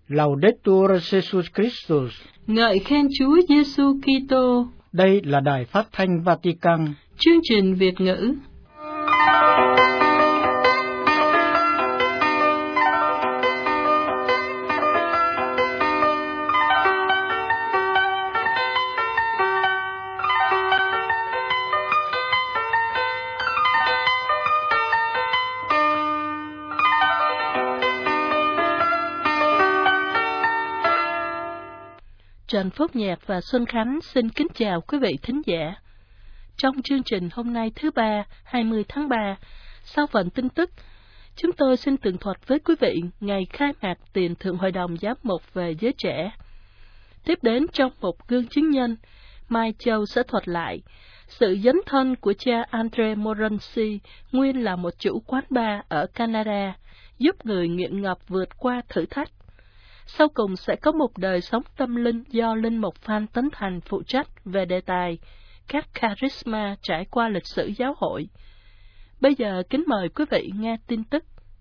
Laudetur Jesus Christus. Ngợi khen Chúa Giêsu Kitô. Đây là Đài Phát thanh Vatican. Chương trình Việt ngữ. Trần Phúc Nhạc và Xuân Khánh xin kính chào quý vị thính giả. Trong chương trình hôm nay thứ Ba, 20 tháng 3, sau phần tin tức, chúng tôi xin tường thuật với quý vị ngày khai mạc Tiền Thượng Hội đồng Giám mục về giới trẻ. Tiếp đến trong một gương chứng nhân, Mai Châu sẽ thuật lại sự dấn thân của cha Andre Morency, nguyên là một chủ quán bar ở Canada, giúp người nghiện ngập vượt qua thử thách. Sau cùng sẽ có một đời sống tâm linh do Linh mục Phan Tấn Thành phụ trách về đề tài các charisma trải qua lịch sử giáo hội. Bây giờ kính mời quý vị nghe tin tức.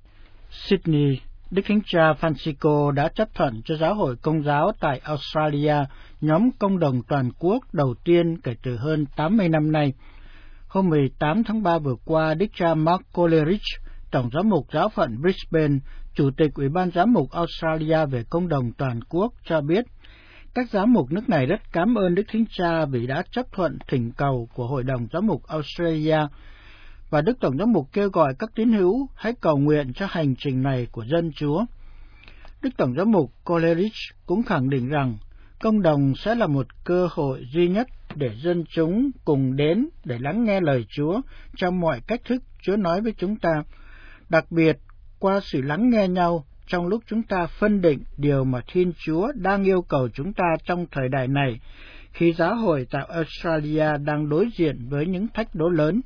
Sydney, Đức Thánh Cha Francisco đã chấp thuận cho Giáo hội Công giáo tại Australia, nhóm công đồng toàn quốc đầu tiên kể từ hơn 80 năm nay. Hôm 18 tháng 3 vừa qua, Đức cha Mark Coleridge, Tổng giám mục giáo phận Brisbane, Chủ tịch Ủy ban Giám mục Australia về công đồng toàn quốc cho biết, các giám mục nước này rất cảm ơn Đức Thánh Cha vì đã chấp thuận thỉnh cầu của Hội đồng Giám mục Australia, và Đức Tổng giám mục kêu gọi các tín hữu hãy cầu nguyện cho hành trình này của dân Chúa. Đức Tổng giám mục Coleridge cũng khẳng định rằng công đồng sẽ là một cơ hội duy nhất để dân chúng cùng đến để lắng nghe lời Chúa trong mọi cách thức Chúa nói với chúng ta, đặc biệt qua sự lắng nghe nhau trong lúc chúng ta phân định điều mà Thiên Chúa đang yêu cầu chúng ta trong thời đại này, khi giáo hội tại Australia đang đối diện với những thách đố lớn.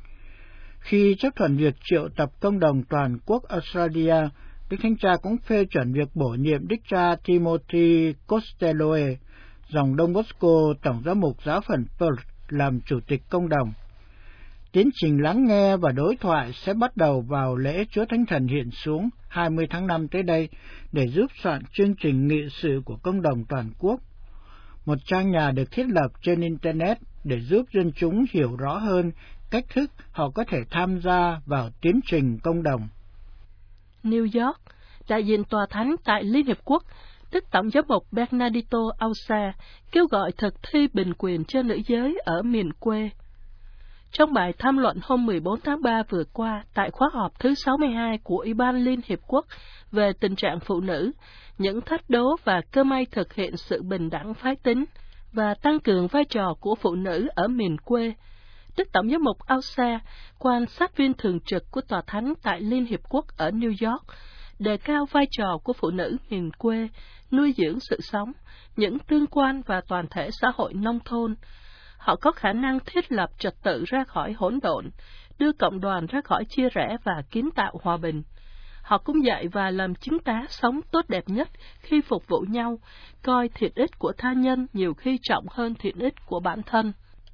Khi chấp thuận việc triệu tập công đồng toàn quốc Australia, Đức Thánh Cha cũng phê chuẩn việc bổ nhiệm Đức cha Timothy Costello, dòng Đông Bosco, Tổng giám mục giáo phận Perth, làm Chủ tịch công đồng. Tiến trình lắng nghe và đối thoại sẽ bắt đầu vào lễ Chúa Thánh Thần hiện xuống 20 tháng 5 tới đây để giúp soạn chương trình nghị sự của công đồng toàn quốc. Một trang nhà được thiết lập trên Internet để giúp dân chúng hiểu rõ hơn cách thức họ có thể tham gia vào tiến trình công đồng. New York, đại diện tòa thánh tại Liên Hiệp Quốc, Đức Tổng giám mục Bernardito Ausa kêu gọi thực thi bình quyền cho nữ giới ở miền quê. Trong bài tham luận hôm 14 tháng 3 vừa qua tại khóa họp thứ 62 của Ủy ban Liên Hiệp Quốc về tình trạng phụ nữ, những thách đố và cơ may thực hiện sự bình đẳng phái tính và tăng cường vai trò của phụ nữ ở miền quê, Đức Tổng giám mục Ausa, quan sát viên thường trực của Tòa Thánh tại Liên Hiệp Quốc ở New York, đề cao vai trò của phụ nữ miền quê, nuôi dưỡng sự sống, những tương quan và toàn thể xã hội nông thôn. Họ có khả năng thiết lập trật tự ra khỏi hỗn độn, đưa cộng đoàn ra khỏi chia rẽ và kiến tạo hòa bình. Họ cũng dạy và làm chứng tá sống tốt đẹp nhất khi phục vụ nhau, coi thiện ích của tha nhân nhiều khi trọng hơn thiện ích của bản thân.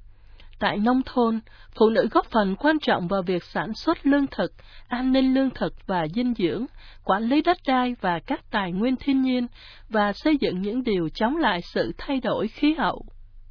Tại nông thôn, phụ nữ góp phần quan trọng vào việc sản xuất lương thực, an ninh lương thực và dinh dưỡng, quản lý đất đai và các tài nguyên thiên nhiên, và xây dựng những điều chống lại sự thay đổi khí hậu.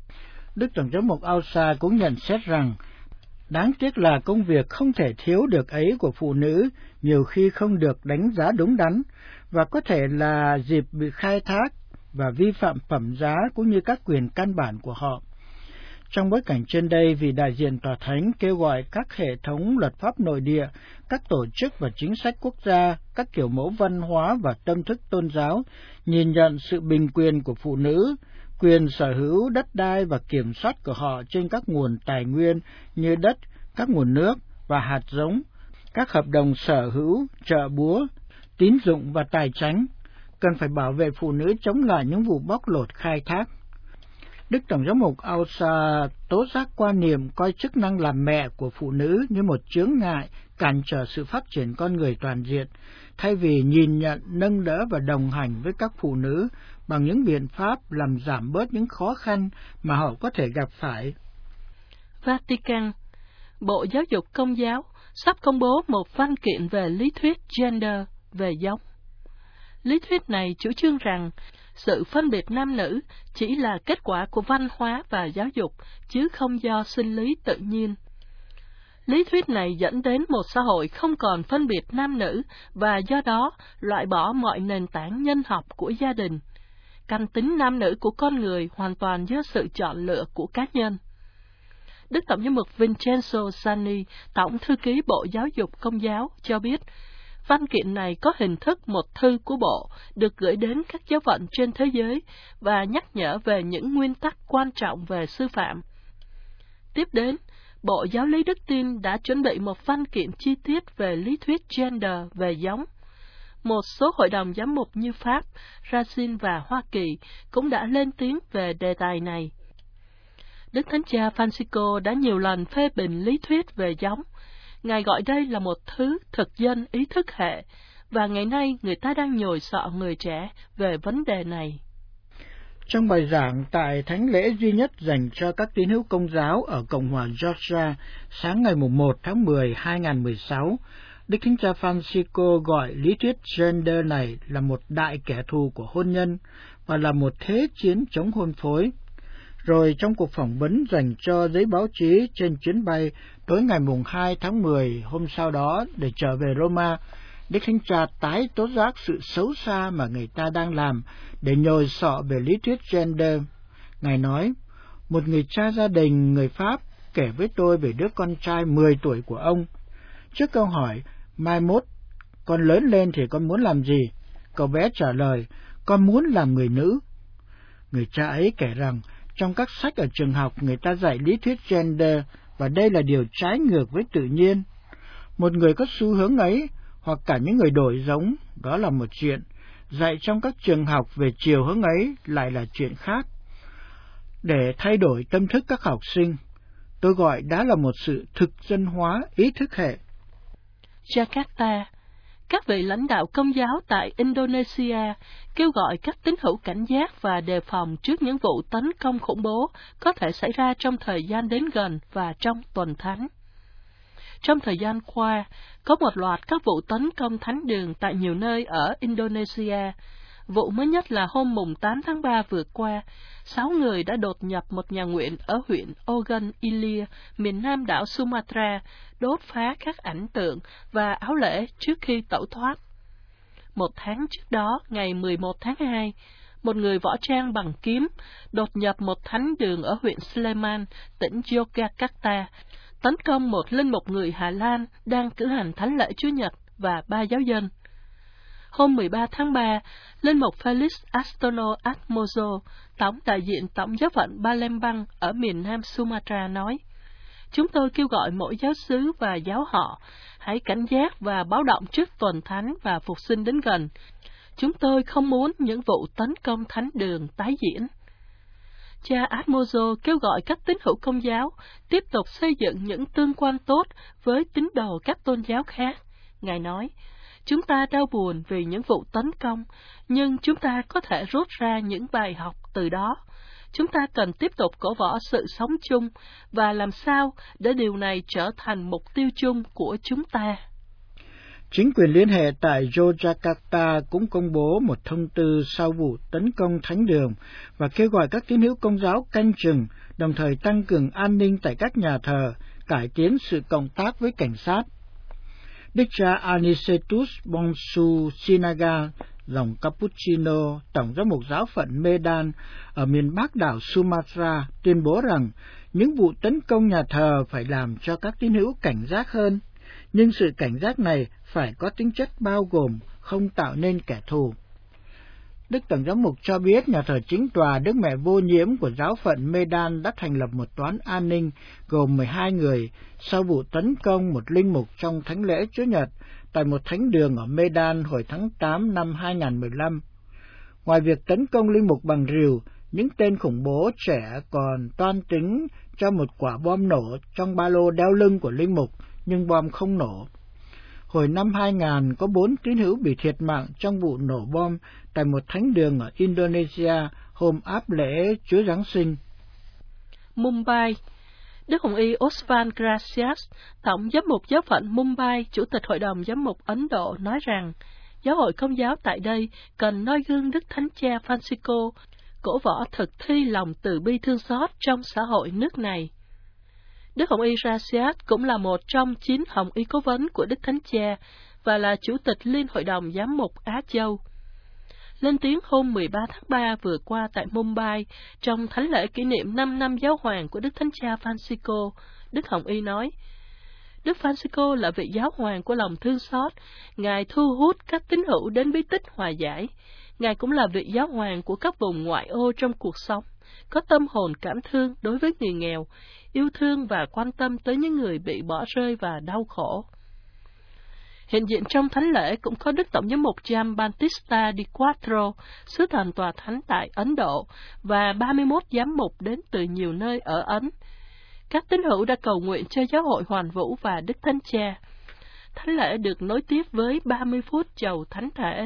Đức Tổng giám mục Ausa cũng nhận xét rằng, đáng tiếc là công việc không thể thiếu được ấy của phụ nữ nhiều khi không được đánh giá đúng đắn, và có thể là dịp bị khai thác và vi phạm phẩm giá cũng như các quyền căn bản của họ. Trong bối cảnh trên đây, vì đại diện Tòa Thánh kêu gọi các hệ thống luật pháp nội địa, các tổ chức và chính sách quốc gia, các kiểu mẫu văn hóa và tâm thức tôn giáo nhìn nhận sự bình quyền của phụ nữ, quyền sở hữu đất đai và kiểm soát của họ trên các nguồn tài nguyên như đất, các nguồn nước và hạt giống, các hợp đồng sở hữu, trợ búa, tín dụng và tài chánh, cần phải bảo vệ phụ nữ chống lại những vụ bóc lột khai thác. Đức Tổng giám mục Ausa tố giác quan niệm coi chức năng làm mẹ của phụ nữ như một chướng ngại cản trở sự phát triển con người toàn diện, thay vì nhìn nhận, nâng đỡ và đồng hành với các phụ nữ bằng những biện pháp làm giảm bớt những khó khăn mà họ có thể gặp phải. Vatican, Bộ Giáo dục Công giáo sắp công bố một văn kiện về lý thuyết gender, về giống. Lý thuyết này chủ trương rằng sự phân biệt nam nữ chỉ là kết quả của văn hóa và giáo dục, chứ không do sinh lý tự nhiên. Lý thuyết này dẫn đến một xã hội không còn phân biệt nam nữ và do đó loại bỏ mọi nền tảng nhân học của gia đình. Căn tính nam nữ của con người hoàn toàn do sự chọn lựa của cá nhân. Đức Tổng giám mục Vincenzo Sani, Tổng thư ký Bộ Giáo dục Công giáo, cho biết văn kiện này có hình thức một thư của Bộ được gửi đến các giáo phận trên thế giới và nhắc nhở về những nguyên tắc quan trọng về sư phạm. Tiếp đến, Bộ Giáo lý Đức tin đã chuẩn bị một văn kiện chi tiết về lý thuyết gender về giống. Một số hội đồng giám mục như Pháp, Brazil và Hoa Kỳ cũng đã lên tiếng về đề tài này. Đức Thánh Cha Francisco đã nhiều lần phê bình lý thuyết về giống. Ngài gọi đây là một thứ thực dân ý thức hệ, và ngày nay người ta đang nhồi sọ người trẻ về vấn đề này. Trong bài giảng tại thánh lễ duy nhất dành cho các tín hữu Công giáo ở Cộng hòa Georgia sáng ngày 1 tháng 10, 2016, Đức Thánh Cha Francisco gọi lý thuyết gender này là một đại kẻ thù của hôn nhân và là một thế chiến chống hôn phối. Rồi trong cuộc phỏng vấn dành cho giấy báo chí trên chuyến bay tối ngày 2 tháng 10 hôm sau đó để trở về Roma, Đức Thánh Cha tái tố giác sự xấu xa mà người ta đang làm để nhồi sọ về lý thuyết gender. Ngài nói, một người cha gia đình người Pháp kể với tôi về đứa con trai 10 tuổi của ông. Trước câu hỏi, mai mốt, con lớn lên thì con muốn làm gì? Cậu bé trả lời, con muốn làm người nữ. Người cha ấy kể rằng, trong các sách ở trường học người ta dạy lý thuyết gender và đây là điều trái ngược với tự nhiên. Một người có xu hướng ấy, hoặc cả những người đổi giống, đó là một chuyện. Dạy trong các trường học về chiều hướng ấy lại là chuyện khác. Để thay đổi tâm thức các học sinh, tôi gọi đó là một sự thực dân hóa ý thức hệ. Jakarta, các vị lãnh đạo Công giáo tại Indonesia kêu gọi các tín hữu cảnh giác và đề phòng trước những vụ tấn công khủng bố có thể xảy ra trong thời gian đến gần và trong tuần thánh. Trong thời gian qua, có một loạt các vụ tấn công thánh đường tại nhiều nơi ở Indonesia. Vụ mới nhất là hôm 8 tháng 3 vừa qua, 6 người đã đột nhập một nhà nguyện ở huyện Ogan Ilir, miền nam đảo Sumatra, đốt phá các ảnh tượng và áo lễ trước khi tẩu thoát. Một tháng trước đó, ngày 11 tháng 2, một người võ trang bằng kiếm đột nhập một thánh đường ở huyện Sleman, tỉnh Yogyakarta, tấn công một linh mục người Hà Lan đang cử hành thánh lễ Chúa Nhật và 3 giáo dân. Hôm 13 tháng 3, linh mục Felix Astono Atmozo, tổng đại diện tổng giáo phận Palembang ở miền nam Sumatra nói, chúng tôi kêu gọi mỗi giáo xứ và giáo họ hãy cảnh giác và báo động trước tuần thánh và phục sinh đến gần. Chúng tôi không muốn những vụ tấn công thánh đường tái diễn. Cha Atmozo kêu gọi các tín hữu Công giáo tiếp tục xây dựng những tương quan tốt với tín đồ các tôn giáo khác. Ngài nói, chúng ta đau buồn vì những vụ tấn công, nhưng chúng ta có thể rút ra những bài học từ đó. Chúng ta cần tiếp tục cổ võ sự sống chung và làm sao để điều này trở thành mục tiêu chung của chúng ta. Chính quyền liên hệ tại Yogyakarta cũng công bố một thông tư sau vụ tấn công thánh đường và kêu gọi các tín hữu Công giáo canh chừng, đồng thời tăng cường an ninh tại các nhà thờ, cải tiến sự cộng tác với cảnh sát. Đức cha Anicetus Bongsu Sinaga, dòng Cappuccino, tổng giám mục giáo phận Medan ở miền bắc đảo Sumatra, tuyên bố rằng những vụ tấn công nhà thờ phải làm cho các tín hữu cảnh giác hơn, nhưng sự cảnh giác này phải có tính chất bao gồm, không tạo nên kẻ thù. Đức Tổng giám mục cho biết nhà thờ chính tòa Đức Mẹ Vô Nhiễm của giáo phận Medan đã thành lập một toán an ninh gồm 12 người sau vụ tấn công một linh mục trong thánh lễ Chúa Nhật tại một thánh đường ở Medan hồi tháng 8 năm 2015. Ngoài việc tấn công linh mục bằng rìu, những tên khủng bố trẻ còn toan tính cho một quả bom nổ trong ba lô đeo lưng của linh mục, nhưng bom không nổ. Hồi năm 2000, có 4 tín hữu bị thiệt mạng trong vụ nổ bom tại một thánh đường ở Indonesia hôm áp lễ Chúa Giáng sinh. Mumbai, Đức Hồng Y Osvan Gracias, tổng giám mục giáo phận Mumbai, chủ tịch Hội đồng Giám mục Ấn Độ nói rằng, Giáo hội Công giáo tại đây cần noi gương Đức Thánh Cha Francisco, cổ võ thực thi lòng từ bi thương xót trong xã hội nước này. Đức Hồng Y Gracias cũng là một trong 9 Hồng Y cố vấn của Đức Thánh Cha và là Chủ tịch Liên Hội đồng Giám mục Á Châu. Lên tiếng hôm 13 tháng 3 vừa qua tại Mumbai, trong thánh lễ kỷ niệm 5 năm giáo hoàng của Đức Thánh Cha Francisco, Đức Hồng Y nói, Đức Francisco là vị giáo hoàng của lòng thương xót, Ngài thu hút các tín hữu đến bí tích hòa giải. Ngài cũng là vị giáo hoàng của các vùng ngoại ô trong cuộc sống, có tâm hồn cảm thương đối với người nghèo, yêu thương và quan tâm tới những người bị bỏ rơi và đau khổ. Hiện diện trong thánh lễ cũng có Đức Tổng giám mục Gian Battista Di Quattro, sứ thần tòa thánh tại Ấn Độ, và 31 giám mục đến từ nhiều nơi ở Ấn. Các tín hữu đã cầu nguyện cho giáo hội Hoàn Vũ và Đức Thánh Cha. Thánh lễ được nối tiếp với 30 phút chầu thánh thể.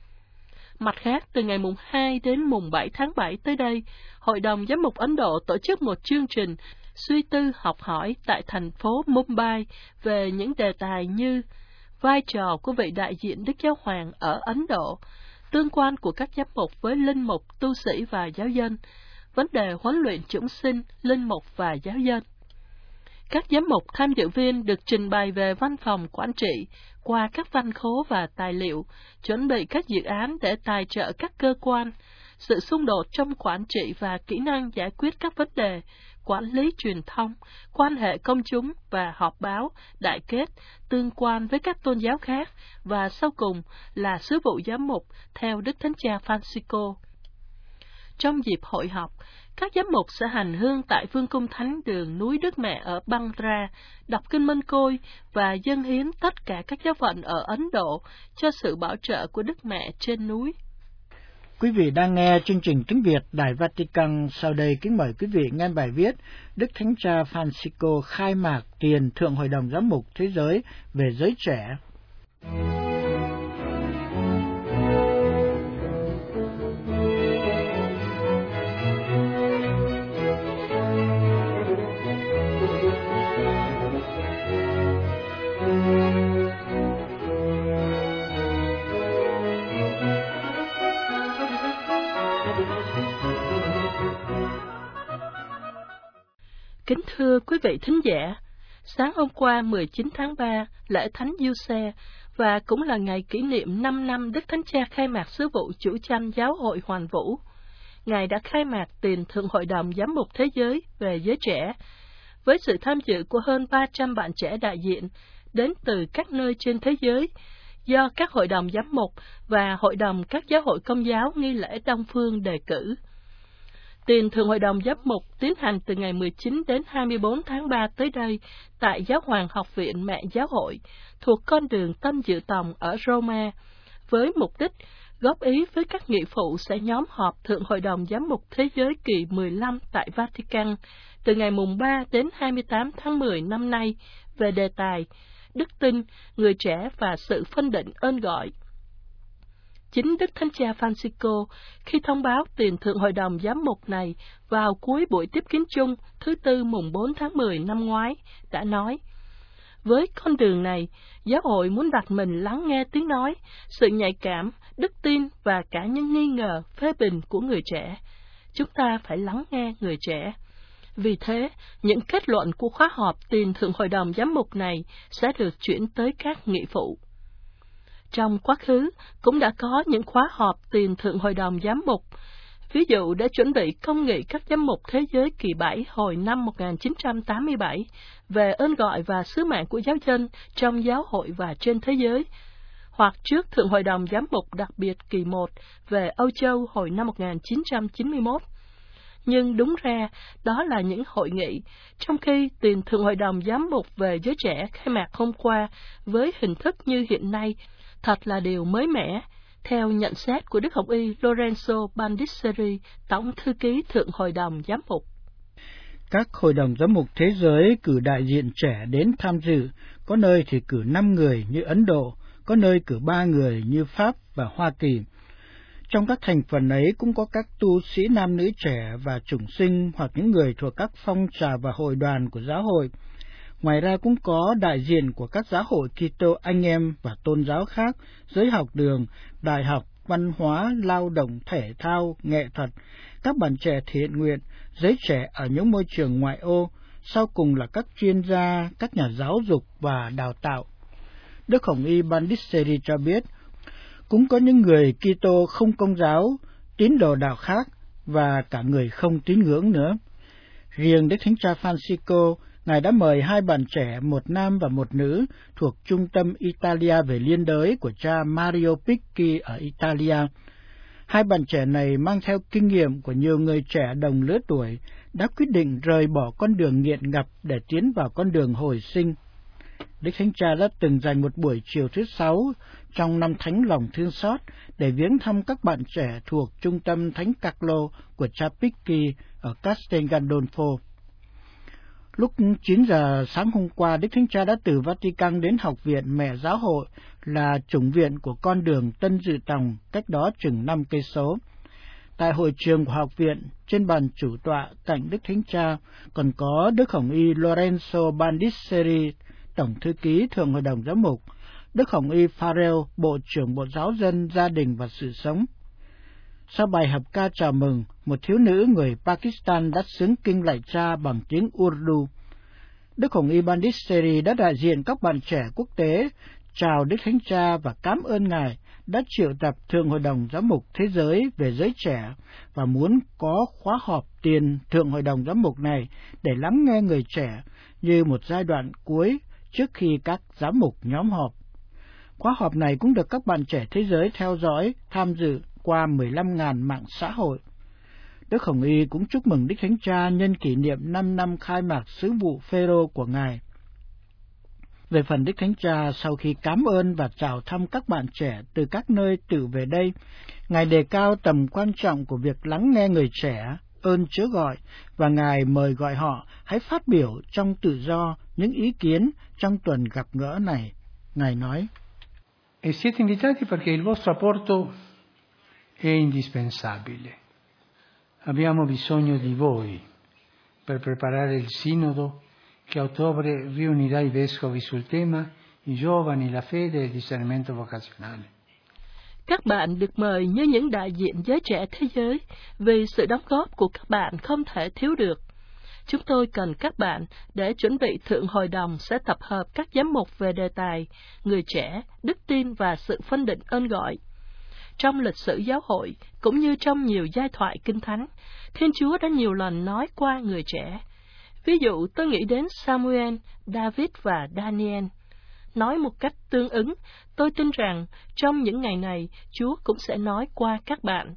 Mặt khác, từ ngày mùng 2 đến mùng 7 tháng 7 tới đây, Hội đồng Giám mục Ấn Độ tổ chức một chương trình suy tư học hỏi tại thành phố Mumbai về những đề tài như vai trò của vị đại diện Đức Giáo Hoàng ở Ấn Độ, tương quan của các giám mục với linh mục, tu sĩ và giáo dân, vấn đề huấn luyện chủng sinh, linh mục và giáo dân. Các giám mục tham dự viên được trình bày về văn phòng quản trị qua các văn khố và tài liệu, chuẩn bị các dự án để tài trợ các cơ quan, sự xung đột trong quản trị và kỹ năng giải quyết các vấn đề, quản lý truyền thông, quan hệ công chúng và họp báo, đại kết, tương quan với các tôn giáo khác, và sau cùng là sứ vụ giám mục theo Đức Thánh Cha Francisco. Trong dịp hội họp, các giám mục sẽ hành hương tại Vương cung Thánh đường núi Đức Mẹ ở Bandra, đọc kinh Mân Côi và dâng hiến tất cả các giáo phận ở Ấn Độ cho sự bảo trợ của Đức Mẹ trên núi. Quý vị đang nghe chương trình tiếng Việt Đài Vatican. Sau đây kính mời quý vị nghe bài viết Đức Thánh Cha Francisco khai mạc tiền Thượng Hội đồng Giám mục Thế giới về giới trẻ. Kính thưa quý vị thính giả, sáng hôm qua 19 tháng 3, lễ Thánh Giuse và cũng là ngày kỷ niệm 5 năm Đức Thánh Cha khai mạc sứ vụ chủ chăn Giáo hội Hoàn Vũ. Ngài đã khai mạc tiền Thượng Hội đồng Giám mục Thế giới về giới trẻ, với sự tham dự của hơn 300 bạn trẻ đại diện đến từ các nơi trên thế giới, do các hội đồng giám mục và hội đồng các giáo hội công giáo nghi lễ Đông Phương đề cử. Tiền Thượng Hội đồng Giám mục tiến hành từ ngày 19 đến 24 tháng 3 tới đây tại Giáo hoàng Học viện Mẹ Giáo hội, thuộc con đường Tâm Dự Tòng ở Roma, với mục đích góp ý với các nghị phụ sẽ nhóm họp Thượng Hội đồng Giám mục Thế giới kỳ 15 tại Vatican từ ngày mùng 3 đến 28 tháng 10 năm nay về đề tài Đức tin, người trẻ và sự phân định ơn gọi. Chính Đức Thánh Cha Francisco, khi thông báo tiền Thượng Hội đồng Giám mục này vào cuối buổi tiếp kiến chung thứ Tư mùng 4 tháng 10 năm ngoái, đã nói, với con đường này, giáo hội muốn đặt mình lắng nghe tiếng nói, sự nhạy cảm, đức tin và cả những nghi ngờ, phê bình của người trẻ. Chúng ta phải lắng nghe người trẻ. Vì thế, những kết luận của khóa họp tiền Thượng Hội đồng Giám mục này sẽ được chuyển tới các nghị phụ. Trong quá khứ, cũng đã có những khóa họp tiền Thượng Hội đồng Giám mục, ví dụ để chuẩn bị công nghị các giám mục thế giới kỳ 7 hồi năm 1987 về ơn gọi và sứ mạng của giáo dân trong giáo hội và trên thế giới, hoặc trước Thượng Hội đồng Giám mục đặc biệt kỳ 1 về Âu Châu hồi năm 1991. Nhưng đúng ra, đó là những hội nghị, trong khi tiền Thượng Hội đồng Giám mục về giới trẻ khai mạc hôm qua với hình thức như hiện nay, thật là điều mới mẻ, theo nhận xét của Đức Hồng Y Lorenzo Bandisseri, Tổng Thư ký Thượng Hội đồng Giám mục. Các hội đồng giám mục thế giới cử đại diện trẻ đến tham dự, có nơi thì cử 5 người như Ấn Độ, có nơi cử 3 người như Pháp và Hoa Kỳ. Trong các thành phần ấy cũng có các tu sĩ nam nữ trẻ và chủng sinh hoặc những người thuộc các phong trào và hội đoàn của giáo hội. Ngoài ra cũng có đại diện của các giáo hội Kitô anh em và tôn giáo khác, giới học đường, đại học, văn hóa, lao động, thể thao, nghệ thuật, các bạn trẻ thiện nguyện, giới trẻ ở những môi trường ngoại ô, sau cùng là các chuyên gia, các nhà giáo dục và đào tạo. Đức Hồng Y Bandisseri cho biết, cũng có những người Kitô không công giáo, tín đồ đạo khác và cả người không tín ngưỡng nữa. Riêng Đức Thánh Cha Francisco, Ngài đã mời 2 bạn trẻ, một nam và một nữ, thuộc Trung tâm Italia về liên đới của cha Mario Picchi ở Italia. 2 bạn trẻ này mang theo kinh nghiệm của nhiều người trẻ đồng lứa tuổi, đã quyết định rời bỏ con đường nghiện ngập để tiến vào con đường hồi sinh. Đức Thánh Cha đã từng dành một buổi chiều thứ 6 trong năm Thánh Lòng Thương Xót để viếng thăm các bạn trẻ thuộc Trung tâm Thánh Carlo của cha Picchi ở Castel Gandolfo. Lúc 9 giờ sáng hôm qua, Đức Thánh Cha đã từ Vatican đến Học viện Mẹ Giáo hội, là chủng viện của con đường Tân Dự Tòng, cách đó chừng 5 cây số. Tại hội trường của học viện, trên bàn chủ tọa cạnh Đức Thánh Cha còn có Đức Hồng Y Lorenzo Bandisseri, Tổng thư ký Thượng Hội đồng Giám mục, Đức Hồng Y Farrell, Bộ trưởng Bộ Giáo dân, Gia đình và Sự sống. Sau bài hợp ca chào mừng, một thiếu nữ người Pakistan đã xướng kinh lạy cha bằng tiếng Urdu. Đức Hồng Y Bandisseri đã đại diện các bạn trẻ quốc tế chào Đức Thánh Cha và cảm ơn Ngài đã triệu tập Thượng Hội đồng Giám mục Thế giới về giới trẻ và muốn có khóa họp tiền Thượng Hội đồng Giám mục này để lắng nghe người trẻ như một giai đoạn cuối trước khi các giám mục nhóm họp. Khóa họp này cũng được các bạn trẻ thế giới theo dõi, tham dự qua 15.000 mạng xã hội. Đức Hồng Y cũng chúc mừng Đức Thánh Cha nhân kỷ niệm 5 năm khai mạc sứ vụ Phêrô của Ngài. Về phần Đức Thánh Cha, sau khi cảm ơn và chào thăm các bạn trẻ từ các nơi tự về đây, Ngài đề cao tầm quan trọng của việc lắng nghe người trẻ, ơn Chúa gọi, và Ngài mời gọi họ hãy phát biểu trong tự do những ý kiến trong tuần gặp gỡ này. Ngài nói, E siete invitati perché il vostro apporto è indispensabile. Abbiamo bisogno di voi per preparare il sinodo che a ottobre riunirà i vescovi sul tema i giovani, la fede e il discernimento vocazionale. Các bạn được mời như những đại diện giới trẻ thế giới vì sự đóng góp của các bạn không thể thiếu được. Chúng tôi cần các bạn để chuẩn bị Thượng Hội đồng sẽ tập hợp các giám mục về đề tài người trẻ, đức tin và sự phân định ơn gọi. Trong lịch sử giáo hội, cũng như trong nhiều giai thoại kinh thánh, Thiên Chúa đã nhiều lần nói qua người trẻ. Ví dụ, tôi nghĩ đến Samuel, David và Daniel. Nói một cách tương ứng, tôi tin rằng trong những ngày này, Chúa cũng sẽ nói qua các bạn.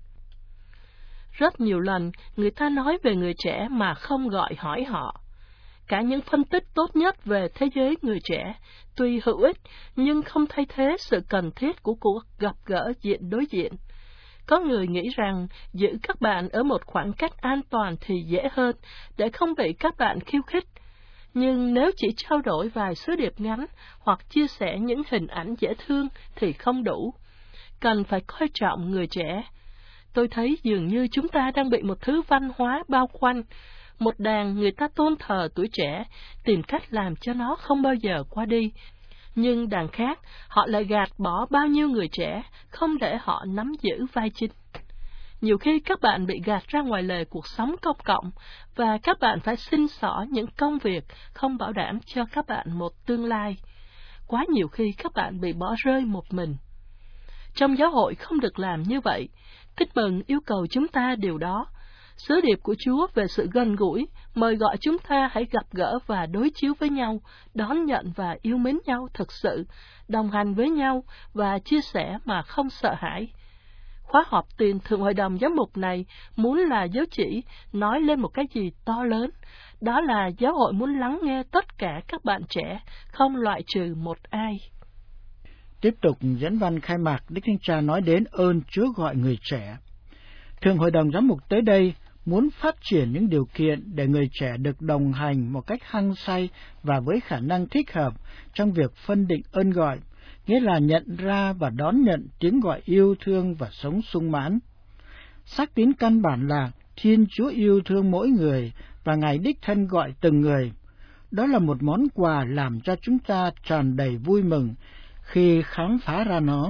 Rất nhiều lần, người ta nói về người trẻ mà không gọi hỏi họ. Cả những phân tích tốt nhất về thế giới người trẻ, tuy hữu ích, nhưng không thay thế sự cần thiết của cuộc gặp gỡ diện đối diện. Có người nghĩ rằng giữ các bạn ở một khoảng cách an toàn thì dễ hơn, để không bị các bạn khiêu khích. Nhưng nếu chỉ trao đổi vài sứ điệp ngắn hoặc chia sẻ những hình ảnh dễ thương thì không đủ. Cần phải coi trọng người trẻ. Tôi thấy dường như chúng ta đang bị một thứ văn hóa bao quanh. Một đàn người ta tôn thờ tuổi trẻ, tìm cách làm cho nó không bao giờ qua đi. Nhưng đàn khác, họ lại gạt bỏ bao nhiêu người trẻ, không để họ nắm giữ vai chính. Nhiều khi các bạn bị gạt ra ngoài lề cuộc sống công cộng, và các bạn phải xin xỏ những công việc không bảo đảm cho các bạn một tương lai. Quá nhiều khi các bạn bị bỏ rơi một mình. Trong giáo hội không được làm như vậy. Tin mừng yêu cầu chúng ta điều đó. Sứ điệp của Chúa về sự gần gũi, mời gọi chúng ta hãy gặp gỡ và đối chiếu với nhau, đón nhận và yêu mến nhau thực sự, đồng hành với nhau và chia sẻ mà không sợ hãi. Khóa họp tiền Thượng Hội đồng Giám mục này muốn là dấu chỉ nói lên một cái gì to lớn, đó là giáo hội muốn lắng nghe tất cả các bạn trẻ, không loại trừ một ai. Tiếp tục dẫn văn khai mạc, Đức Thánh Cha nói đến ơn Chúa gọi người trẻ. Thượng Hội đồng Giám mục tới đây muốn phát triển những điều kiện để người trẻ được đồng hành một cách hăng say và với khả năng thích hợp trong việc phân định ơn gọi, nghĩa là nhận ra và đón nhận tiếng gọi yêu thương và sống sung mãn. Xác tín căn bản là Thiên Chúa yêu thương mỗi người và Ngài đích thân gọi từng người. đó là một món quà làm cho chúng ta tràn đầy vui mừng khi khám phá ra nó.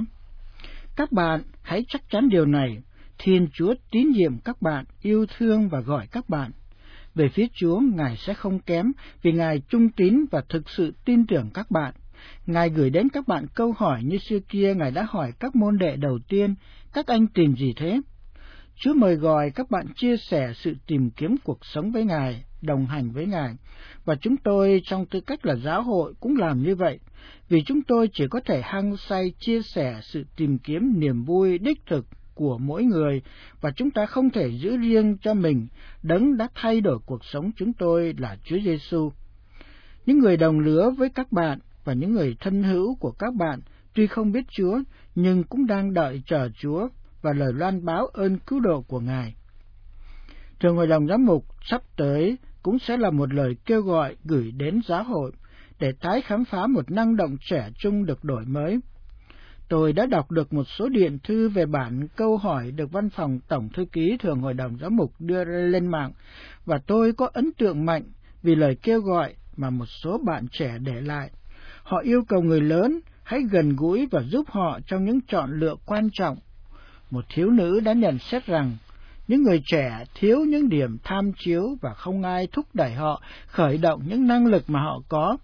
Các bạn hãy chắc chắn điều này, Thiên Chúa tín nhiệm các bạn, yêu thương và gọi các bạn. Về phía Chúa, Ngài sẽ không kém, vì Ngài trung tín và thực sự tin tưởng các bạn. Ngài gửi đến các bạn câu hỏi như xưa kia Ngài đã hỏi các môn đệ đầu tiên, các anh tìm gì thế? Chúa mời gọi các bạn chia sẻ sự tìm kiếm cuộc sống với Ngài, đồng hành với Ngài. Và chúng tôi trong tư cách là giáo hội cũng làm như vậy, vì chúng tôi chỉ có thể hăng say chia sẻ sự tìm kiếm niềm vui đích thực của mỗi người, và chúng ta không thể giữ riêng cho mình. Đấng đã thay đổi cuộc sống chúng tôi là Chúa Giêsu. Những người đồng lứa với các bạn và những người thân hữu của các bạn tuy không biết Chúa, nhưng cũng đang đợi chờ Chúa và lời loan báo ơn cứu độ của Ngài. Trường Hội đồng Giám mục sắp tới cũng sẽ là một lời kêu gọi gửi đến giáo hội để tái khám phá một năng động trẻ trung được đổi mới. Tôi đã đọc được một số điện thư về bản câu hỏi được Văn phòng Tổng Thư ký Thường Hội đồng Giám mục đưa lên mạng, và tôi có ấn tượng mạnh vì lời kêu gọi mà một số bạn trẻ để lại. Họ yêu cầu người lớn hãy gần gũi và giúp họ trong những chọn lựa quan trọng. Một thiếu nữ đã nhận xét rằng, những người trẻ thiếu những điểm tham chiếu và không ai thúc đẩy họ khởi động những năng lực mà họ có.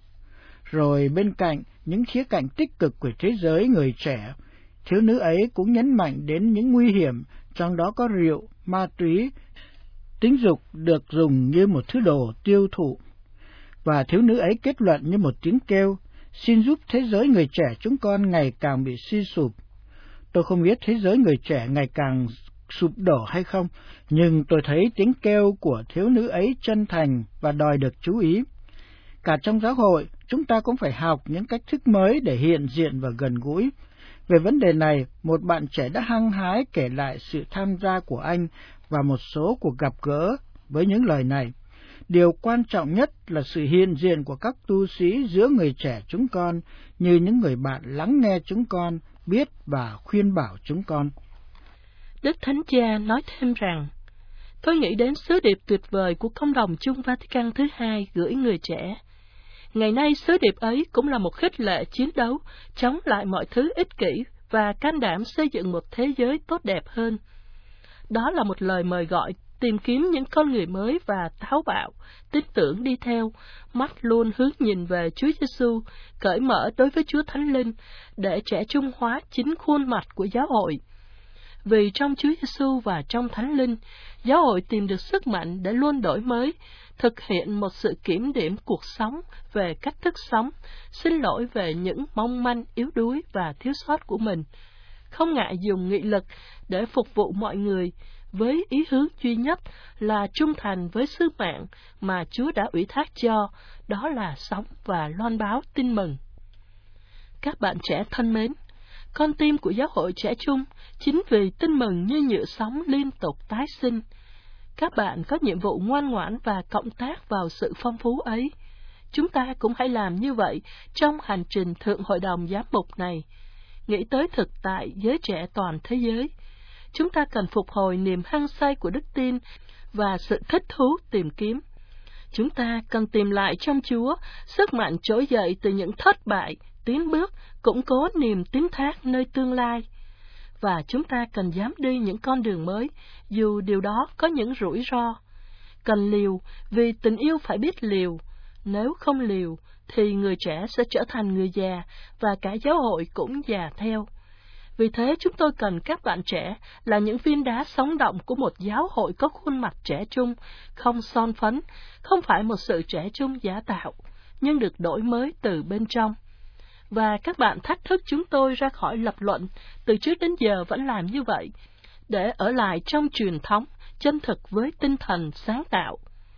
Rồi bên cạnh những khía cạnh tích cực của thế giới người trẻ, thiếu nữ ấy cũng nhấn mạnh đến những nguy hiểm, trong đó có rượu, ma túy, tính dục được dùng như một thứ đồ tiêu thụ. Và thiếu nữ ấy kết luận như một tiếng kêu, xin giúp thế giới người trẻ chúng con ngày càng bị suy sụp. Tôi không biết thế giới người trẻ ngày càng sụp đổ hay không, nhưng tôi thấy tiếng kêu của thiếu nữ ấy chân thành và đòi được chú ý. Cả trong giáo hội, chúng ta cũng phải học những cách thức mới để hiện diện và gần gũi. Về vấn đề này, một bạn trẻ đã hăng hái kể lại sự tham gia của anh và một số cuộc gặp gỡ với những lời này. Điều quan trọng nhất là sự hiện diện của các tu sĩ giữa người trẻ chúng con, như những người bạn lắng nghe chúng con, biết và khuyên bảo chúng con. Đức Thánh Cha nói thêm rằng, tôi nghĩ đến sứ điệp tuyệt vời của Công đồng chung Vatican thứ hai gửi người trẻ. Ngày nay sứ điệp ấy cũng là một khích lệ chiến đấu, chống lại mọi thứ ích kỷ và can đảm xây dựng một thế giới tốt đẹp hơn. Đó là một lời mời gọi tìm kiếm những con người mới và táo bạo, tin tưởng đi theo, mắt luôn hướng nhìn về Chúa Giêsu, cởi mở đối với Chúa Thánh Linh, để trẻ trung hóa chính khuôn mặt của giáo hội. Vì trong Chúa Giêsu và trong Thánh Linh, giáo hội tìm được sức mạnh để luôn đổi mới, thực hiện một sự kiểm điểm cuộc sống về cách thức sống, xin lỗi về những mong manh, yếu đuối và thiếu sót của mình, không ngại dùng nghị lực để phục vụ mọi người, với ý hướng duy nhất là trung thành với sứ mạng mà Chúa đã ủy thác cho, đó là sống và loan báo tin mừng. Các bạn trẻ thân mến, con tim của giáo hội trẻ trung chính vì tin mừng như nhựa sống liên tục tái sinh. Các bạn có nhiệm vụ ngoan ngoãn và cộng tác vào sự phong phú ấy. Chúng ta cũng hãy làm như vậy trong hành trình Thượng Hội đồng Giám mục này. Nghĩ tới thực tại giới trẻ toàn thế giới, chúng ta cần phục hồi niềm hăng say của đức tin và sự thích thú tìm kiếm. Chúng ta cần tìm lại trong Chúa sức mạnh trỗi dậy từ những thất bại, tiến bước, củng cố niềm tín thác nơi tương lai. Và chúng ta cần dám đi những con đường mới, dù điều đó có những rủi ro. Cần liều, vì tình yêu phải biết liều. Nếu không liều, thì người trẻ sẽ trở thành người già, và cả giáo hội cũng già theo. Vì thế chúng tôi cần các bạn trẻ là những viên đá sống động của một giáo hội có khuôn mặt trẻ trung, không son phấn, không phải một sự trẻ trung giả tạo, nhưng được đổi mới từ bên trong. Và các bạn thách thức chúng tôi ra khỏi lập luận, từ trước đến giờ vẫn làm như vậy, để ở lại trong truyền thống, chân thực với tinh thần sáng tạo.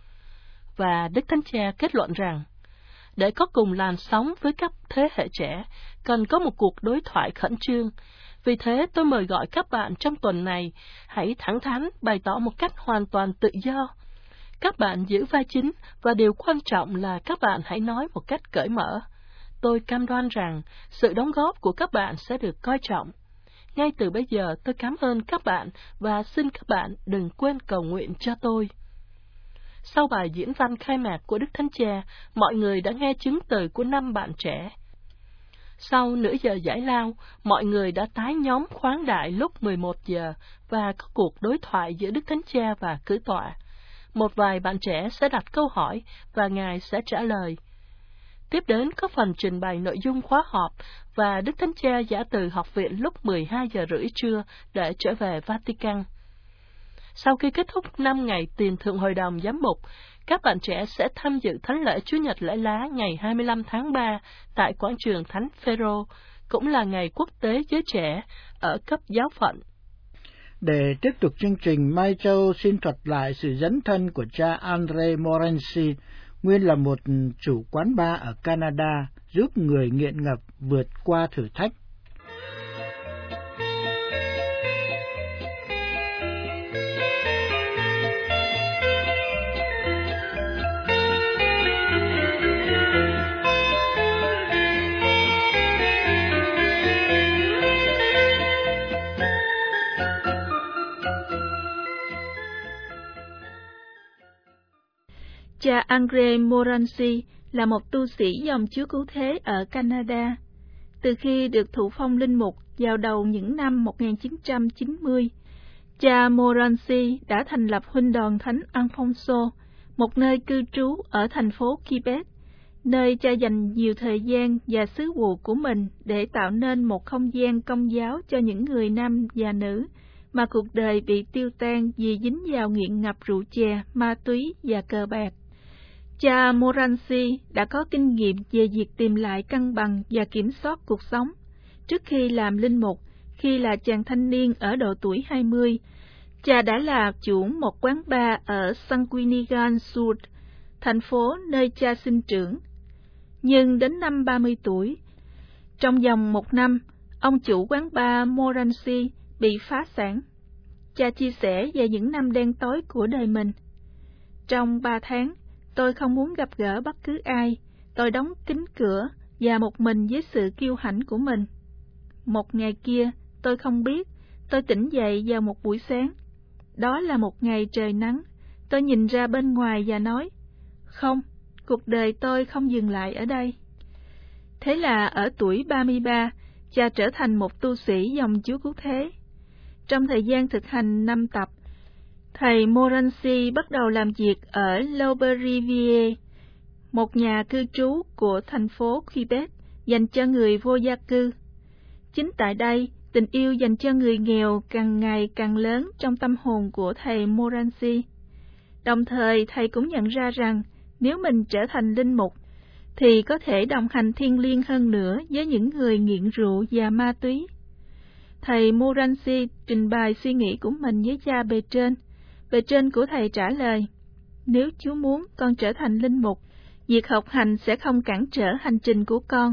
Và Đức Thánh Cha kết luận rằng, để có cùng làn sóng với các thế hệ trẻ, cần có một cuộc đối thoại khẩn trương. Vì thế tôi mời gọi các bạn trong tuần này, hãy thẳng thắn bày tỏ một cách hoàn toàn tự do. Các bạn giữ vai chính, và điều quan trọng là các bạn hãy nói một cách cởi mở. Tôi cam đoan rằng sự đóng góp của các bạn sẽ được coi trọng. Ngay từ bây giờ tôi cảm ơn các bạn và xin các bạn đừng quên cầu nguyện cho tôi. Sau bài diễn văn khai mạc của Đức Thánh Cha, mọi người đã nghe chứng từ của 5 bạn trẻ. Sau nửa giờ giải lao, mọi người đã tái nhóm khoáng đại lúc 11 giờ và có cuộc đối thoại giữa Đức Thánh Cha và cử tọa. Một vài bạn trẻ sẽ đặt câu hỏi và Ngài sẽ trả lời. Tiếp đến có phần trình bày nội dung khóa họp và Đức Thánh Cha giã từ học viện lúc 12 giờ rưỡi trưa để trở về Vatican. Sau khi kết thúc 5 ngày tiền thượng hội đồng giám mục, các bạn trẻ sẽ tham dự thánh lễ Chúa Nhật lễ lá ngày 25 tháng 3 tại quảng trường Thánh Phêrô, cũng là ngày quốc tế giới trẻ ở cấp giáo phận. Để tiếp tục chương trình, Mai Châu xin thuật lại sự dấn thân của cha Andre Morency, nguyên là một chủ quán bar ở Canada, giúp người nghiện ngập vượt qua thử thách. Cha Andre Morency là một tu sĩ dòng Chúa Cứu Thế ở Canada. Từ khi được thụ phong linh mục vào đầu những năm 1990, cha Morency đã thành lập Huynh đoàn Thánh Alfonso, một nơi cư trú ở thành phố Quebec, nơi cha dành nhiều thời gian và sứ vụ của mình để tạo nên một không gian công giáo cho những người nam và nữ mà cuộc đời bị tiêu tan vì dính vào nghiện ngập rượu chè, ma túy và cờ bạc. Cha Morency đã có kinh nghiệm về việc tìm lại cân bằng và kiểm soát cuộc sống. Trước khi làm linh mục, khi là chàng thanh niên ở độ tuổi 20, cha đã là chủ một quán bar ở Saint-Quinigan-Sud, thành phố nơi cha sinh trưởng. Nhưng đến năm 30 tuổi, trong vòng 1 năm, ông chủ quán bar Morency bị phá sản. Cha chia sẻ về những năm đen tối của đời mình. Trong 3 tháng, tôi không muốn gặp gỡ bất cứ ai. Tôi đóng kín cửa và một mình với sự kiêu hãnh của mình. Một ngày kia, tôi không biết, tôi tỉnh dậy vào một buổi sáng. Đó là một ngày trời nắng. Tôi nhìn ra bên ngoài và nói, không, cuộc đời tôi không dừng lại ở đây. Thế là ở tuổi 33, cha trở thành một tu sĩ dòng Chúa Cứu Thế. Trong thời gian thực hành 5 tập, thầy Morency bắt đầu làm việc ở L'Aubervilliers, một nhà cư trú của thành phố Quebec dành cho người vô gia cư. Chính tại đây, tình yêu dành cho người nghèo càng ngày càng lớn trong tâm hồn của thầy Morency. Đồng thời, thầy cũng nhận ra rằng nếu mình trở thành linh mục, thì có thể đồng hành thiêng liêng hơn nữa với những người nghiện rượu và ma túy. Thầy Morency trình bày suy nghĩ của mình với cha bề trên. Bề trên của thầy trả lời, nếu Chúa muốn con trở thành linh mục, việc học hành sẽ không cản trở hành trình của con.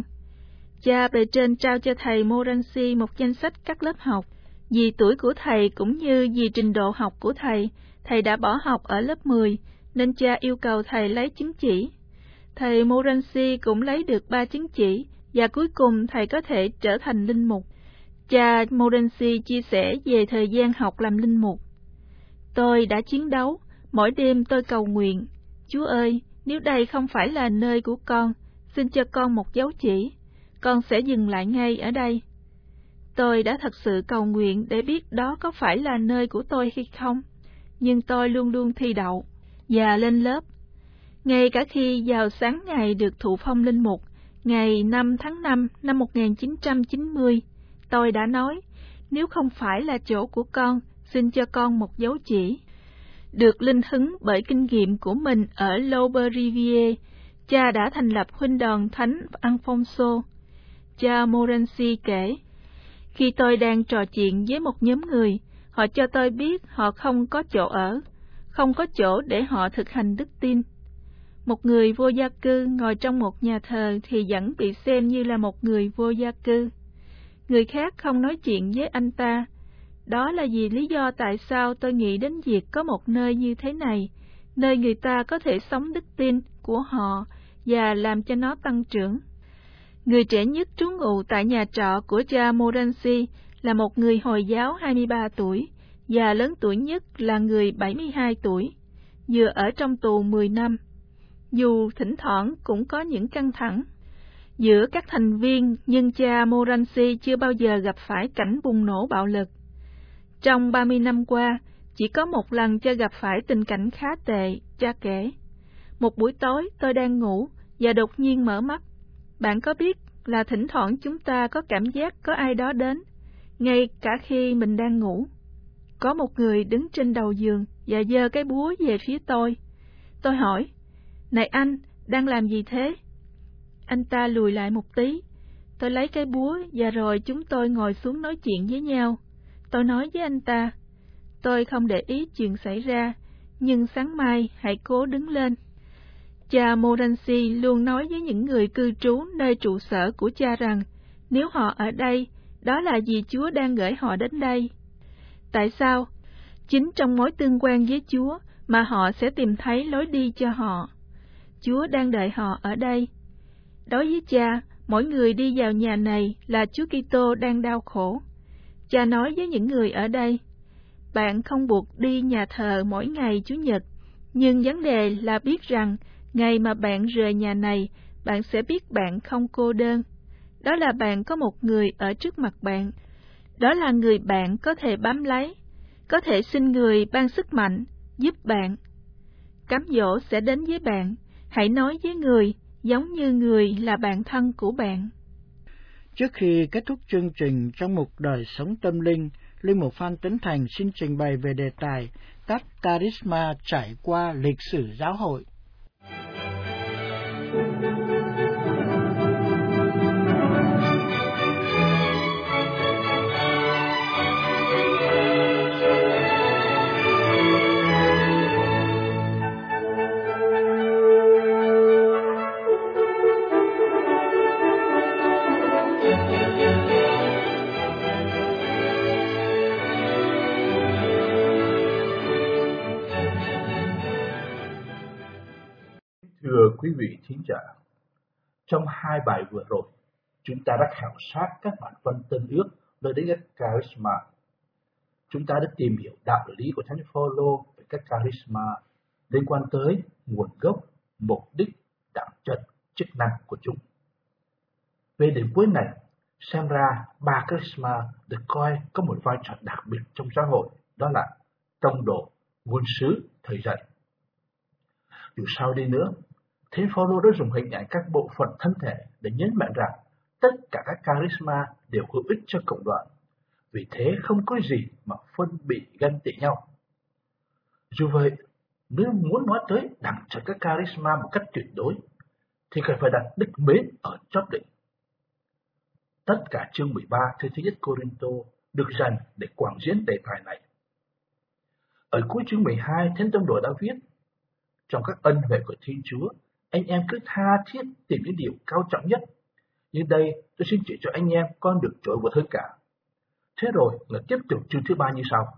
Cha bề trên trao cho thầy Morency một danh sách các lớp học. Vì tuổi của thầy cũng như vì trình độ học của thầy đã bỏ học ở lớp 10, nên cha yêu cầu thầy lấy chứng chỉ. Thầy Morency cũng lấy được 3 chứng chỉ, và cuối cùng thầy có thể trở thành linh mục. Cha Morency chia sẻ về thời gian học làm linh mục. Tôi đã chiến đấu, mỗi đêm tôi cầu nguyện, Chúa ơi, nếu đây không phải là nơi của con, xin cho con một dấu chỉ, con sẽ dừng lại ngay ở đây. Tôi đã thật sự cầu nguyện để biết đó có phải là nơi của tôi hay không, nhưng tôi luôn luôn thi đậu và lên lớp. Ngay cả khi vào sáng ngày được thụ phong linh mục, ngày 5 tháng 5 năm 1990, tôi đã nói, nếu không phải là chỗ của con, xin cho con một dấu chỉ. Được linh hứng bởi kinh nghiệm của mình ở L'Aubervilliers, cha đã thành lập Huynh đoàn Thánh Alfonso. Cha Morency kể, khi tôi đang trò chuyện với một nhóm người, họ cho tôi biết họ không có chỗ ở, không có chỗ để họ thực hành đức tin. Một người vô gia cư ngồi trong một nhà thờ thì vẫn bị xem như là một người vô gia cư. Người khác không nói chuyện với anh ta. Đó là vì lý do tại sao tôi nghĩ đến việc có một nơi như thế này, nơi người ta có thể sống đức tin của họ và làm cho nó tăng trưởng. Người trẻ nhất trú ngụ tại nhà trọ của cha Morency là một người Hồi giáo 23 tuổi và lớn tuổi nhất là người 72 tuổi. vừa ở trong tù 10 năm, dù thỉnh thoảng cũng có những căng thẳng giữa các thành viên, nhưng cha Moranci chưa bao giờ gặp phải cảnh bùng nổ bạo lực. Trong 30 năm qua, chỉ có một lần cha gặp phải tình cảnh khá tệ, cha kể. Một buổi tối tôi đang ngủ và đột nhiên mở mắt. Bạn có biết là thỉnh thoảng chúng ta có cảm giác có ai đó đến, ngay cả khi mình đang ngủ. Có một người đứng trên đầu giường và giơ cái búa về phía tôi. Tôi hỏi, này anh, đang làm gì thế? Anh ta lùi lại một tí. Tôi lấy cái búa và rồi chúng tôi ngồi xuống nói chuyện với nhau. Tôi nói với anh ta, tôi không để ý chuyện xảy ra, nhưng sáng mai hãy cố đứng lên. Cha Moranci luôn nói với những người cư trú nơi trụ sở của cha rằng, nếu họ ở đây, đó là vì Chúa đang gửi họ đến đây. Tại sao? Chính trong mối tương quan với Chúa mà họ sẽ tìm thấy lối đi cho họ. Chúa đang đợi họ ở đây. Đối với cha, mỗi người đi vào nhà này là Chúa Kitô đang đau khổ. Cha nói với những người ở đây, bạn không buộc đi nhà thờ mỗi ngày Chủ nhật, nhưng vấn đề là biết rằng ngày mà bạn rời nhà này, bạn sẽ biết bạn không cô đơn. Đó là bạn có một người ở trước mặt bạn. Đó là người bạn có thể bám lấy, có thể xin người ban sức mạnh, giúp bạn. Cám dỗ sẽ đến với bạn. Hãy nói với người, giống như người là bạn thân của bạn. Trước khi kết thúc chương trình trong mục đời sống tâm linh, Linh mục Phan Tấn Thành xin trình bày về đề tài các charisma trải qua lịch sử giáo hội. Thưa quý vị thính giả, trong hai bài vừa rồi, chúng ta đã khảo sát các bản văn Tân Ước nói đến các charisma. Chúng ta đã tìm hiểu đạo lý của Thánh Phaolô về các charisma liên quan tới nguồn gốc, mục đích, đạo chất, chức năng của chúng. Về điểm cuối này, xem ra ba charisma được coi có một vai trò đặc biệt trong xã hội, đó là tông đồ, ngôn sứ, thầy dạy. Dù sao đi nữa, Thánh Phaolô đã dùng hình ảnh các bộ phận thân thể để nhấn mạnh rằng tất cả các charisma đều hữu ích cho cộng đoàn, vì thế không có gì mà phân biệt ganh tị nhau. Dù vậy, nếu muốn nói tới đẳng chất các charisma một cách tuyệt đối, thì cần phải đặt đức mến ở chót đỉnh. Tất cả chương 13 thư thứ nhất Cô-rinh-tô được dành để quảng diễn đề tài này. Ở cuối chương 12, Thánh Tông Đồ đã viết, trong các ân huệ của Thiên Chúa, anh em cứ tha thiết tìm những điều cao trọng nhất. Nhưng đây, tôi xin chỉ cho anh em con được trội vượt hơn cả. Thế rồi là tiếp tục chương thứ 3 như sau.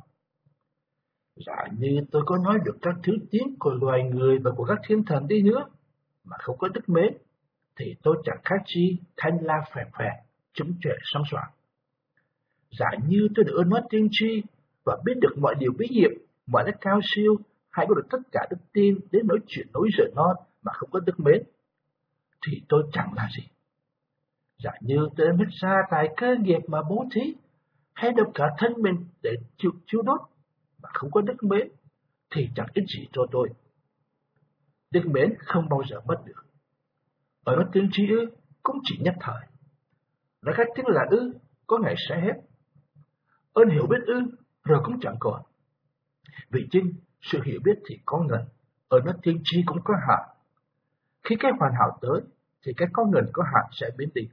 Giả như tôi có nói được các thứ tiếng của loài người và của các thiên thần đi nữa, mà không có đức mến, thì tôi chẳng khác chi thanh la phèn phèn, trống trệ song soảng. Giả như tôi được ơn nói tiên tri và biết được mọi điều bí hiểm, mọi nét cao siêu, hay có được tất cả đức tin đến nói chuyện nối giỡn non mà không có đức mến, thì tôi chẳng là gì. Giả như tôi đã biết ra tài cơ nghiệp mà bố thí, hay đập cả thân mình để chịu chiêu đốt mà không có đức mến, thì chẳng ích gì cho tôi. Đức mến không bao giờ mất được. Ở nói tiên tri ư, cũng chỉ nhất thời. Nói cách tiếng là ư, có ngày sẽ hết. Ơn hiểu biết ư, rồi cũng chẳng còn. Vì chinh, sự hiểu biết thì có ngần, ở nói tiên tri cũng có hạn. Khi cái hoàn hảo tới, thì cái có ngần có hạn sẽ biến đi.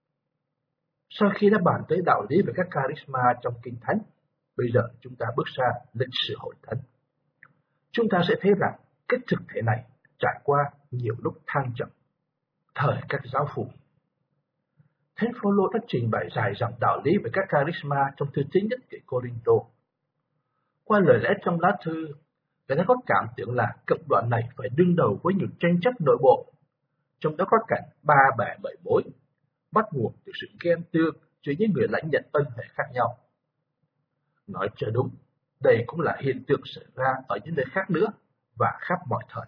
Sau khi đã bàn tới đạo lý về các charisma trong Kinh Thánh, bây giờ chúng ta bước sang lịch sử hội thánh. Chúng ta sẽ thấy rằng cái thực thể này trải qua nhiều lúc thăng trầm, thời các giáo phụ. Thánh Phaolô đã trình bày dài dòng đạo lý về các charisma trong thư thứ nhất của Cô-rinh-tô. Qua lời lẽ trong lá thư, người ta có cảm tưởng là cộng đoàn này phải đương đầu với nhiều tranh chấp nội bộ, trong đó có cảnh ba bè bảy bối, bắt nguồn từ sự ghen tương giữa những người lãnh nhận ân huệ khác nhau. Nói cho đúng, đây cũng là hiện tượng xảy ra ở những nơi khác nữa, và khắp mọi thời.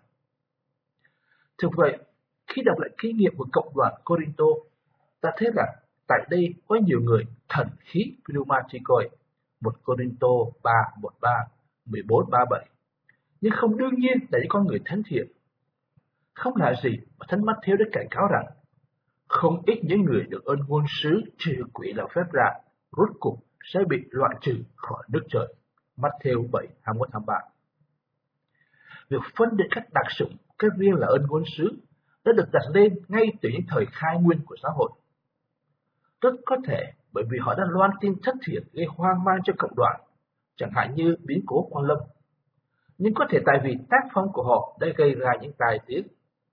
Thực vậy, khi đọc lại kinh nghiệm của cộng đoàn Corinto, ta thấy rằng tại đây có nhiều người thần khí pneumatikoi, 1 Corinto 3:13, 14:37, nhưng không đương nhiên là những con người thánh thiện. Không lạ gì mà Thánh Mát-thêu đã cảnh cáo rằng không ít những người được ơn ngôn sứ trừ quỷ làm phép lạ, rốt cục sẽ bị loại trừ khỏi nước trời. Mát-thêu 7:21-23. Việc phân định các đặc dụng, cái riêng là ơn ngôn sứ đã được đặt lên ngay từ những thời khai nguyên của xã hội. Rất có thể bởi vì họ đã loan tin thất thiệt gây hoang mang cho cộng đoàn, chẳng hạn như biến cố Quan Lâm. Nhưng có thể tại vì tác phong của họ đã gây ra những tai tiếng.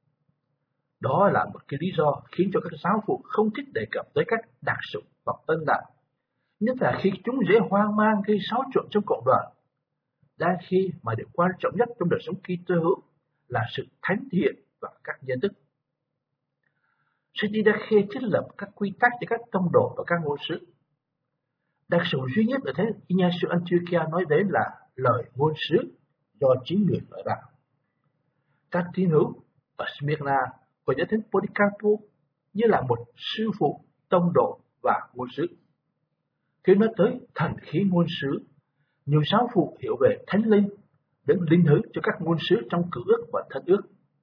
Đó là một cái lý do khiến cho các giáo phụ không thích đề cập tới các đặc dụng hoặc ân đạo, nhất là khi chúng dễ hoang mang gây xáo trộn trong cộng đoàn. Đang khi mà điều quan trọng nhất trong đời sống Kitô hữu là sự thánh thiện và các nhân đức. Sư Didache thiết lập các quy tắc cho các tông đồ và các ngôn sứ. Đặc dụng duy nhất ở Thánh Ignatius Antiochia nói đến là lời ngôn sứ do chính người nói ra. Các tín hữu ở Smyrna có nhớ đến Polycarpo như là một sư phụ, tông đồ và ngôn sứ. Khi nói tới thần khí ngôn sứ, nhiều giáo phụ hiểu về thánh linh, đến linh hướng cho các ngôn sứ trong Cựu Ước và Tân Ước.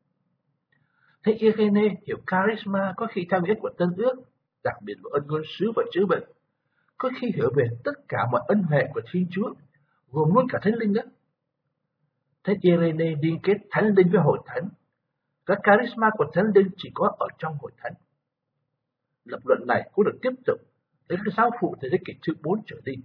Thế Irene hiểu charisma có khi theo nghĩa của Tân Ước, đặc biệt với ân ngôn sứ và chữa bệnh, có khi hiểu về tất cả mọi ân huệ của Thiên Chúa, gồm luôn cả thánh linh đó. Thế Irene liên kết thánh linh với hội thánh. Các charisma của thánh linh chỉ có ở trong hội thánh. Lập luận này cũng được tiếp tục đến các giáo phụ từ thế kỷ thứ 4 trở đi.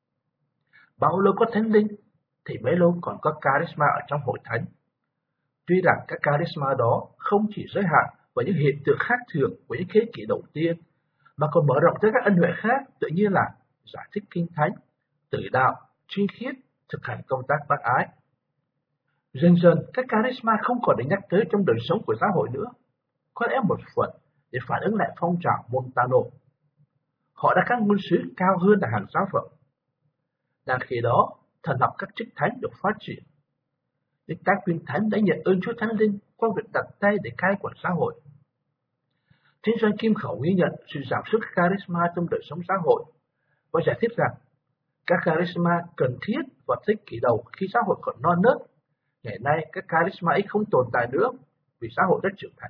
Bao lâu có thánh linh thì bấy lâu còn có charisma ở trong hội thánh. Tuy rằng các charisma đó không chỉ giới hạn vào những hiện tượng khác thường của những thế kỷ đầu tiên, mà còn mở rộng tới các ân huệ khác, tự nhiên là giải thích kinh thánh, tử đạo, truy khiết, thực hành công tác bác ái. Dần dần, các charisma không còn được nhắc tới trong đời sống của xã hội nữa, có lẽ một phần để phản ứng lại phong trào Montano. Họ đã các ngôn sứ cao hơn là hàng giáo phận. Đang khi đó, thần học các chức thánh được phát triển. Những tác viên thánh đã nhận ơn Chúa Thánh Linh qua việc đặt tay để cai quản xã hội. Thiên Doan Kim Khẩu ghi nhận sự giảm sút charisma trong đời sống xã hội và giải thích rằng các charisma cần thiết vào thế kỷ đầu khi xã hội còn non nớt. Ngày nay các charisma ấy không tồn tại nữa vì xã hội đã trưởng thành.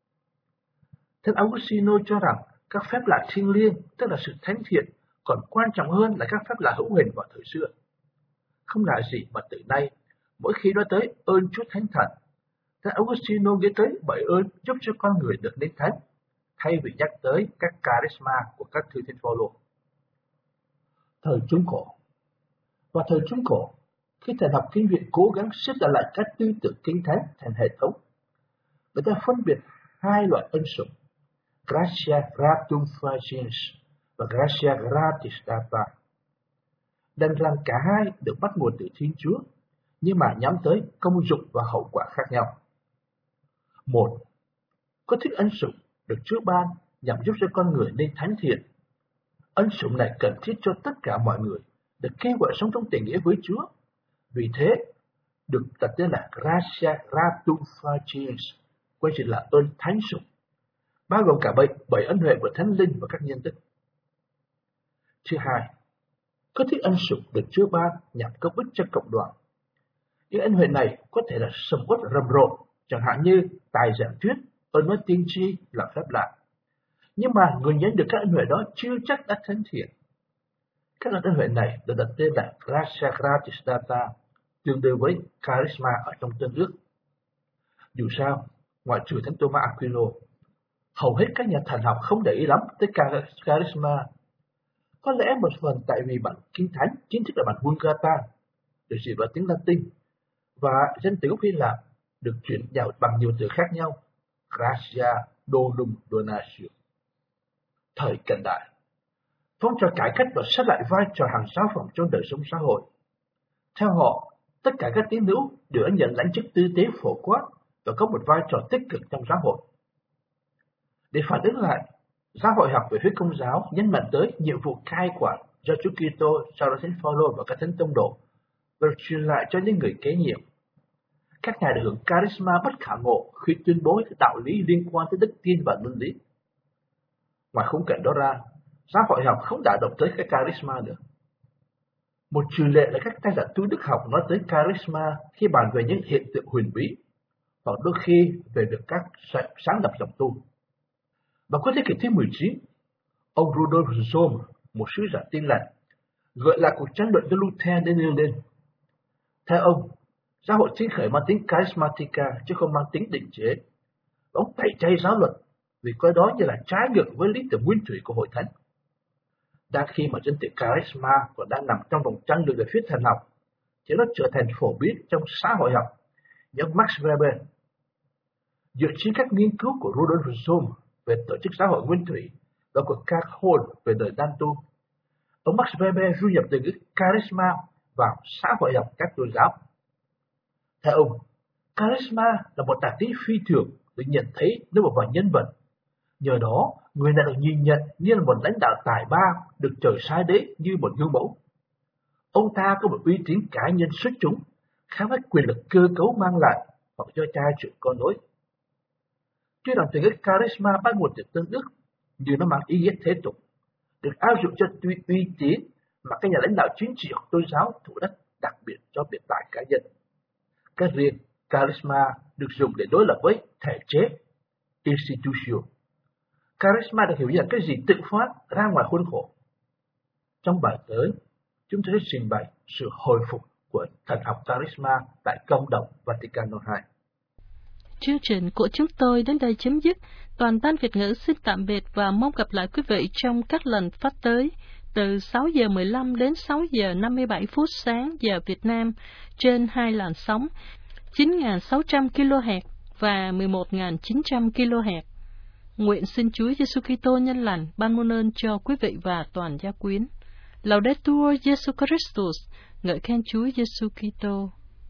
Thánh Augustino cho rằng các phép lạ thiêng liêng, tức là sự thánh thiện, còn quan trọng hơn là các phép lạ hữu hình vào thời xưa. Không lạ gì mà từ nay, mỗi khi nói tới ơn Chúa Thánh Thần, Thánh Augustino nghĩ tới 7 ơn giúp cho con người được nên thánh, thay vì nhắc tới các charisma của các thư Thánh Phaolô. Thời Trung Cổ. Vào thời Trung Cổ, khi thần học kinh viện cố gắng xếp lại các tư tưởng kinh thánh thành hệ thống, người ta phân biệt hai loại ân sủng, gratia gratum faciens và gratia gratis data. Đành rằng cả hai được bắt nguồn từ Thiên Chúa, nhưng mà nhắm tới công dụng và hậu quả khác nhau. Một, có thức ân sủng được Chúa ban nhằm giúp cho con người nên thánh thiện. Ân sủng này cần thiết cho tất cả mọi người, được kêu gọi sống trong tình nghĩa với Chúa. Vì thế, được đặt tên là gratia gratum faciens, quay trở là ơn thánh sủng, bao gồm cả bảy ân huệ của Thánh Linh và các nhân đức. Thứ hai, có thức ân sủng được Chúa ban nhằm công ích cho cộng đoàn. Những ân huệ này có thể là sầm uất rầm rộ, chẳng hạn như tài giảng thuyết, ơn nói tiên tri, làm phép lạ. Nhưng mà người nhận được các ân huệ đó chưa chắc đã thánh thiện. Các ân huệ này được đặt tên là gratia gratis data, tương đương với charisma ở trong Tân Ước. Dù sao, ngoại trừ Thánh Thomas Aquino, hầu hết các nhà thần học không để ý lắm tới charisma. Có lẽ một phần tại vì bản Kinh Thánh chính thức là bản Vulgata, được dịch vào tiếng Latin, và danh từ gốc Hy Lạp được chuyển vào bằng nhiều từ khác nhau, gratia donum donatio. Thời cận đại, phong trào cải cách và xét lại vai trò hàng giáo phẩm trong đời sống xã hội. Theo họ, tất cả các tín hữu đều đã nhận lãnh chức tư tế phổ quát và có một vai trò tích cực trong xã hội. Để phản ứng lại, giáo hội học về phía Công giáo nhấn mạnh tới nhiệm vụ cai quản do Chúa Kitô, sau đó Thánh Phaolô và các thánh tông đồ, và truyền lại cho những người kế nhiệm. các ngài được hưởng charisma bất khả ngộ khi tuyên bố các đạo lý liên quan tới đức tin và luân lý. Ngoài khung cảnh đó ra, giáo hội học không đả động tới cái charisma nữa. Một trường lệ là các tác giả tu đức học nói tới charisma khi bàn về những hiện tượng huyền bí, hoặc đôi khi về việc các sáng lập dòng tu. Vào cuối thế kỷ thứ 19, ông Rudolf Zohm, một sứ giả Tin lành, gợi lại cuộc tranh luận với Luther đến nêu lên. Theo ông, giáo hội chính khởi mang tính charismatica chứ không mang tính định chế. Ông tẩy chay giáo luật vì coi đó như là trái ngược với lý tưởng nguyên thủy của hội thánh. Đang khi mà chân từ charisma còn đang nằm trong vòng tranh luận về phía thần học, thì nó trở thành phổ biến trong xã hội học, như ông Max Weber. Dựa trên các nghiên cứu của Rudolf Zohm về tổ chức giáo hội nguyên thủy và của Karl Hall về đời đan tu, ông Max Weber du nhập từ ngữ charisma vào xã hội học các tôn giáo. Theo ông, charisma là một đặc tính phi thường được nhận thấy nếu một vài nhân vật. Nhờ đó, người này được nhìn nhận như là một lãnh đạo tài ba, được trời sai đế như một gương mẫu. Ông ta có một uy tín cá nhân xuất chúng, khám phá quyền lực cơ cấu mang lại hoặc do cha chuyện con nối. Tuy rằng từ ngữ charisma bắt nguồn từ Tân Đức, nhưng nó mang ý nghĩa thế tục, được áp dụng cho uy tín mà các nhà lãnh đạo chính trị hoặc tôn giáo thủ đất đặc biệt cho biệt tài cá nhân. Cái riêng charisma được dùng để đối lập với thể chế, institution. Charisma được hiểu như là cái gì tự phát ra ngoài khuôn khổ. Trong bài tới, chúng tôi sẽ trình bày sự hồi phục của thần học charisma tại Công đồng Vatican II. Chương trình của chúng tôi đến đây chấm dứt. Toàn ban Việt ngữ xin tạm biệt và mong gặp lại quý vị trong các lần phát tới từ 6 giờ 15 đến 6 giờ 57 phút sáng giờ Việt Nam trên hai làn sóng 9.600 kHz và 11.900 kHz. Nguyện xin Chúa Giêsu Kitô nhân lành ban muôn ơn cho quý vị và toàn gia quyến. Laudetur Jesu Christus, ngợi khen Chúa Giêsu Kitô.